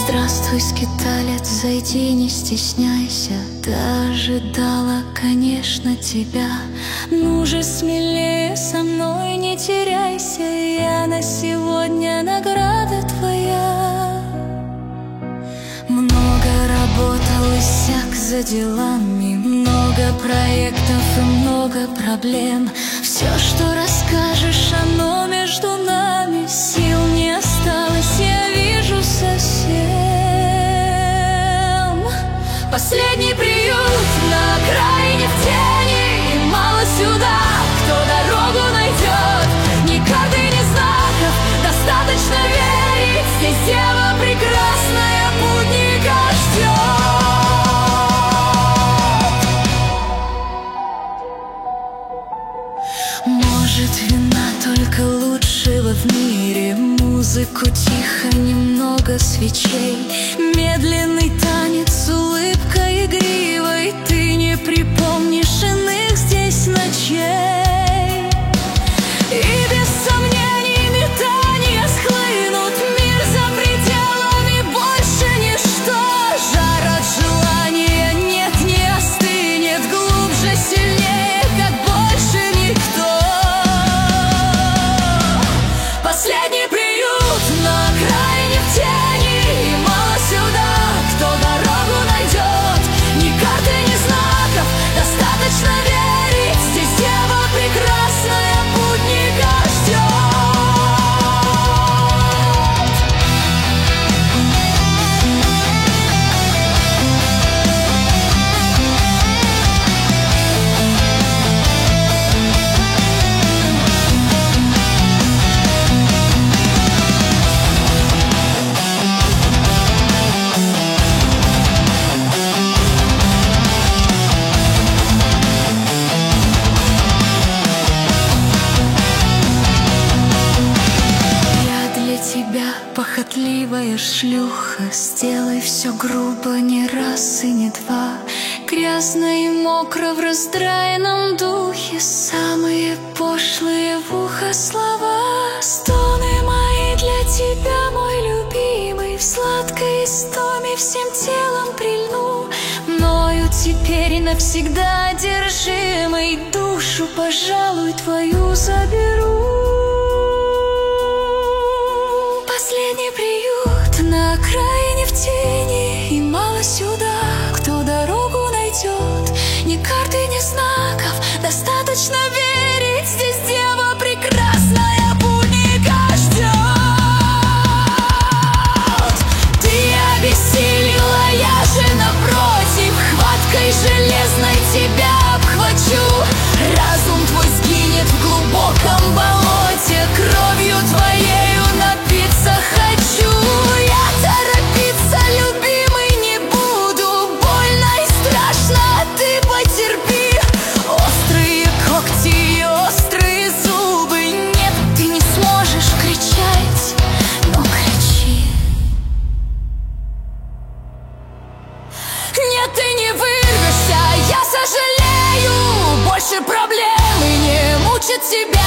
Здравствуй, скиталец, зайди, не стесняйся. Ты ожидала, конечно, тебя. Ну же смелее, со мной не теряйся. Я на сегодня награда твоя. Много работал иссяк за делами, много проектов и много проблем. Все, что расскажешь, оно между нами. Сил не осталось, я вижу совсем. Последний приют на окраине в тени, и мало сюда, кто дорогу найдет. Ни карты, ни знаков, достаточно верить. Здесь дева прекрасная путника ждет. Может, вина только лучшего в мире. Музыку тихо, немного свечей. Медленный танец, улыбка игривой. Ты не припомнишь иных здесь ночей. И без сомнений метания схлынут. Мир за пределами, больше ничто. Жар от желания нет, не остынет. Глубже, сильнее, как больше никто. Последний приют на окраине в тени, и мало сюда, кто дорогу найдет. Ни карты, ни знаков, достаточно верить. Здесь дева прекрасная путника ждет. Похотливая шлюха, сделай все грубо не раз и не два. Грязно и мокро в раздраенном духе, самые пошлые в ухо слова. Стоны мои для тебя, мой любимый, в сладкой истоме всем телом прильну. Мною теперь навсегда одержимый, душу, пожалуй, твою заберу. Последний приют на окраине в тени, и мало сюда, кто дорогу найдет. Ни карты, ни знаков, достаточно верить. Здесь дева прекрасная путника ждет. Ты обессилила, я же напротив, хваткой железной тебя обхвачу. Разум твой сгинет в глубоком болоте, кровью твоею напиться хочу. Я торопиться, любимый, не буду. Больно и страшно, а ты потерпи. Острые когти и острые зубы. Нет, ты не сможешь кричать, но кричи. Нет, ты не вырвешься, я сожалею. Больше проблем и не мучит тебя.